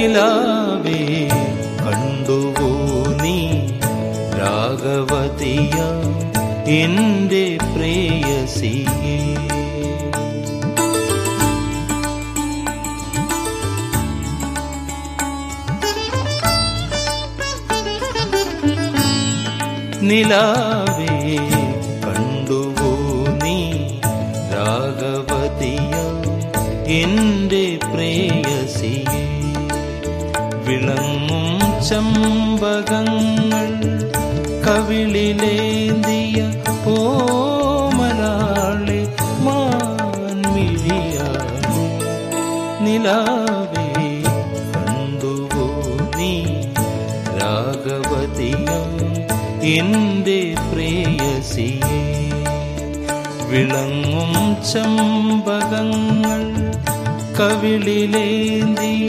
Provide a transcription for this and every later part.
നിലാവേ കണ്ടുവോ നീ രാഗവതിയ എന്റെ പ്രേയസിയെ? നിലാവേ കണ്ടുവോ നീ രാഗവതിയ എന്റെ പ്രേയസിയെ? വിളങ്ങും ചമ്പകങ്ങൾ കവിളിലേന്തിയ ഓമലാളെ മാൻമിഴിയാളെ. നിലാവേ കണ്ടുവോ നീ രാഗവതിയ എന്റെ പ്രേയസിയെ? വിളങ്ങും ചമ്പകങ്ങൾ കവിളിലേന്തിയ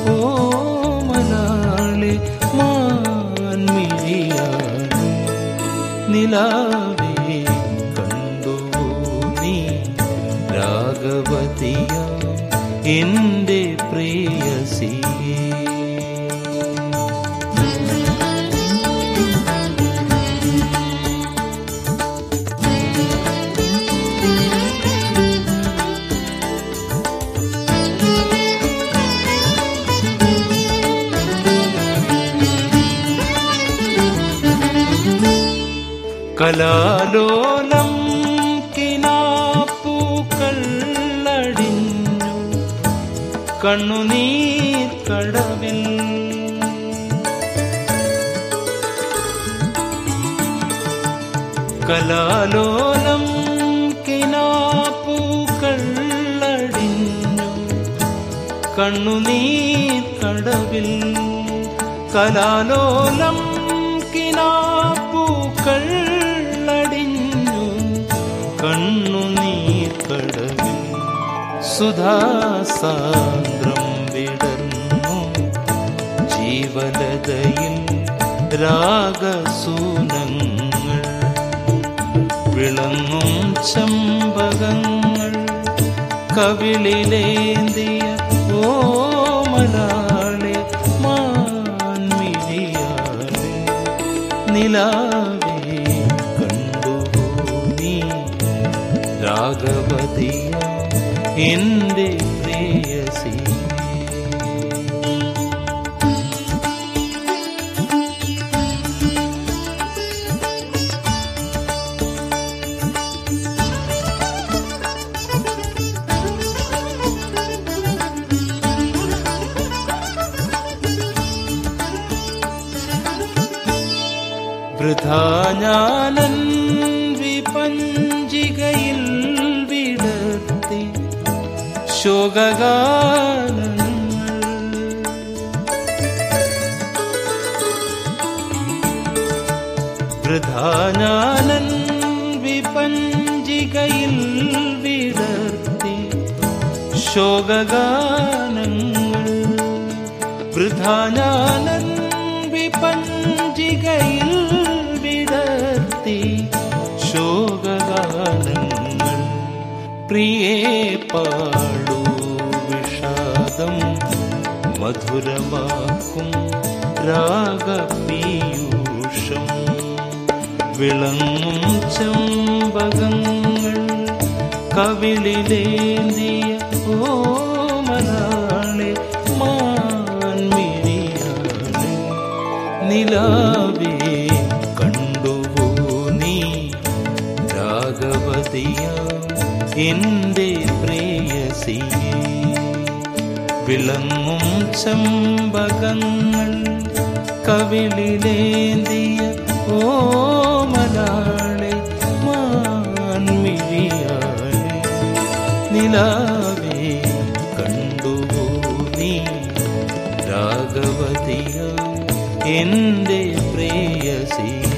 ഓമലാളെ മാൻമിഴിയാളെ. നിലാവേ കണ്ടുവോ നീ രാഗവതിയ എന്റെ പ്രേയസിയെ? കലാലോലം കിനാപ്പൂക്കൾ അടിഞ്ഞു കണ്ണുനീർ കടവിൽ. കലാലോലം കിനാപ്പൂക്കൾ അടിഞ്ഞു കണ്ണുനീർ കടവിൽ. കലാലോലം കിനാപ്പൂക്കൾ കണ്ണുനീർ കടവിൽ. സുധാസാന്ദ്രം വിടർന്നു ജീവലതയിൽ രാഗസൂനങ്ങൾ. വിളങ്ങും ചമ്പകങ്ങൾ കവിളിലേന്തിയ ഓമലാളെ മാൻമിഴിയാളെ. നിലാവേ കണ്ടുവോ നീ രാഗവതിയ എന്റെ പ്രേയസി? വൃഥാ ഞാനൻ വിപഞ്ചികയിൽ വിടർത്തി ശോകഗാനങ്ങൾ. വൃഥാ ഞാനൻ വിപഞ്ചികയിൽ വിടർത്തി ശോകഗാനങ്ങൾ. വൃഥാ ഞാനൻ വിപഞ്ചികയിൽ വിടർത്തി ശോകഗാനങ്ങൾ. പ്രിയേ പാടൂ വിഷാദം മധുരമാക്കും രാഗപീയൂഷം. വിളങ്ങും ചമ്പകങ്ങൾ കവിളിലേന്തിയ ഓമലാളെ മാൻമിഴിയാളെ. നിലാവേ കണ്ടുവോ നീ രാഗവതിയ എന്റെ പ്രേയസിയെ? വിളങ്ങും ചമ്പകങ്ങൾ കവിളിലേന്തിയ ഓമലാളെ മാൻമിഴിയാളെ. നിലാവേ കണ്ടുവോ നീ രാഗവതിയ എന്റെ പ്രേയസി?